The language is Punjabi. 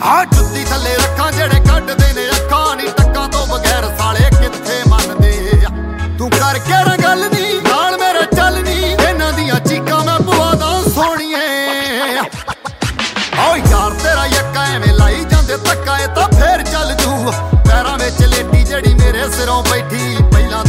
ਆ ਜੁੱਤੀ ਥੱਲੇ ਰੱਖਾਂ ਜਿਹੜੇ ਕੱਢਦੇ ਨੇ ਅੱਖਾਂ ਨੀ ਟੱਕਾਂ ਤੋਂ ਬਗੈਰ ਸਾਲੇ ਕਿੱਥੇ ਮੰਨਦੇ ਆ। ਤੂੰ ਕਰ ਕਿਹੜਾ ਗੱਲ ਨੀ ਨਾਲ ਮੇਰੇ ਚੱਲ ਨੀ ਇਹਨਾਂ ਦੀਆਂ ਚੀਕਾਂ ਮੈਂ ਪਵਾਦਾ ਸੋਹਣੀਏ। ਓ ਯਾਰ ਤੇਰਾ ਯੱਕਾ ਐਵੇਂ ਲਾਈ ਜਾਂਦੇ ਧੱਕਾ ਇਹ ਤਾਂ ਫੇਰ ਚੱਲ ਜੂ। ਪੈਰਾਂ ਵਿੱਚ ਲੇਟੀ ਜਿਹੜੀ ਮੇਰੇ ਸਿਰੋਂ ਬੈਠੀ ਪਹਿਲਾਂ